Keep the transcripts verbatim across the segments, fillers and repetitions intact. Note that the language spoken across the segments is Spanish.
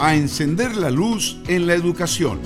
a encender la luz en la educación.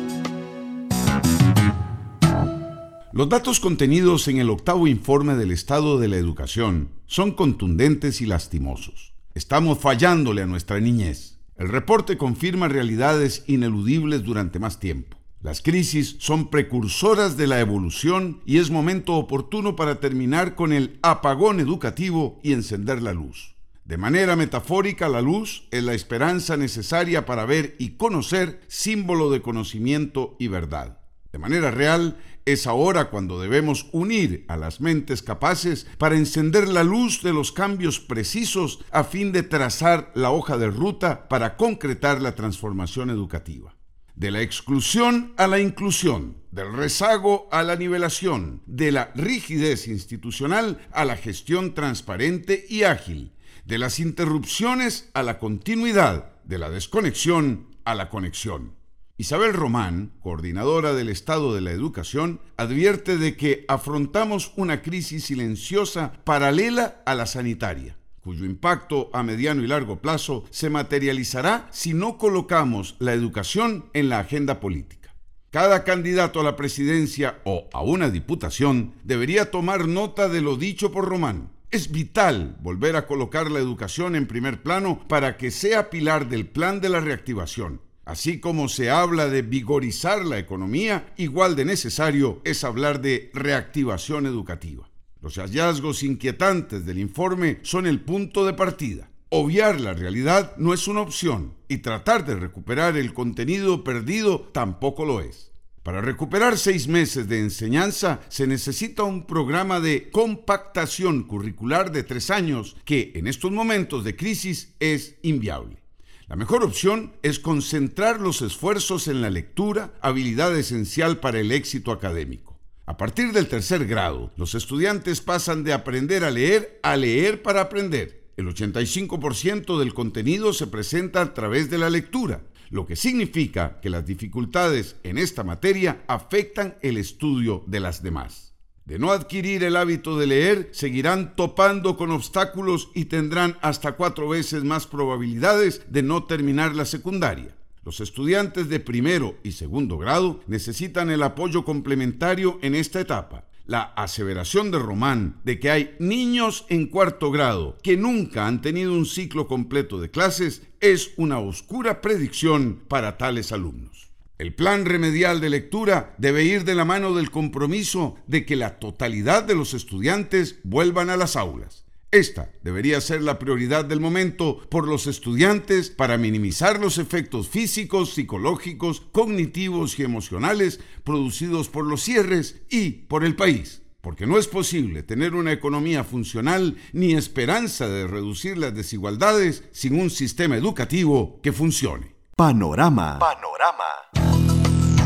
Los datos contenidos en el octavo informe del estado de la educación son contundentes y lastimosos. Estamos fallándole a nuestra niñez. El reporte confirma realidades ineludibles durante más tiempo. Las crisis son precursoras de la evolución y es momento oportuno para terminar con el apagón educativo y encender la luz. De manera metafórica, la luz es la esperanza necesaria para ver y conocer, símbolo de conocimiento y verdad. De manera real, es ahora cuando debemos unir a las mentes capaces para encender la luz de los cambios precisos a fin de trazar la hoja de ruta para concretar la transformación educativa. De la exclusión a la inclusión, del rezago a la nivelación, de la rigidez institucional a la gestión transparente y ágil, de las interrupciones a la continuidad, de la desconexión a la conexión. Isabel Román, coordinadora del Estado de la Educación, advierte de que afrontamos una crisis silenciosa paralela a la sanitaria, cuyo impacto a mediano y largo plazo se materializará si no colocamos la educación en la agenda política. Cada candidato a la presidencia o a una diputación debería tomar nota de lo dicho por Román. Es vital volver a colocar la educación en primer plano para que sea pilar del plan de la reactivación. Así como se habla de vigorizar la economía, igual de necesario es hablar de reactivación educativa. Los hallazgos inquietantes del informe son el punto de partida. Obviar la realidad no es una opción y tratar de recuperar el contenido perdido tampoco lo es. Para recuperar seis meses de enseñanza se necesita un programa de compactación curricular de tres años que en estos momentos de crisis es inviable. La mejor opción es concentrar los esfuerzos en la lectura, habilidad esencial para el éxito académico. A partir del tercer grado, los estudiantes pasan de aprender a leer a leer para aprender. El ochenta y cinco por ciento del contenido se presenta a través de la lectura, lo que significa que las dificultades en esta materia afectan el estudio de las demás. De no adquirir el hábito de leer, seguirán topando con obstáculos y tendrán hasta cuatro veces más probabilidades de no terminar la secundaria. Los estudiantes de primero y segundo grado necesitan el apoyo complementario en esta etapa. La aseveración de Román de que hay niños en cuarto grado que nunca han tenido un ciclo completo de clases es una oscura predicción para tales alumnos. El plan remedial de lectura debe ir de la mano del compromiso de que la totalidad de los estudiantes vuelvan a las aulas. Esta debería ser la prioridad del momento por los estudiantes para minimizar los efectos físicos, psicológicos, cognitivos y emocionales producidos por los cierres y por el país. Porque no es posible tener una economía funcional ni esperanza de reducir las desigualdades sin un sistema educativo que funcione. Panorama. Panorama.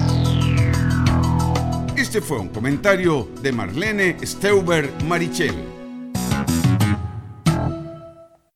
Este fue un comentario de Marlene Steuber Marichel.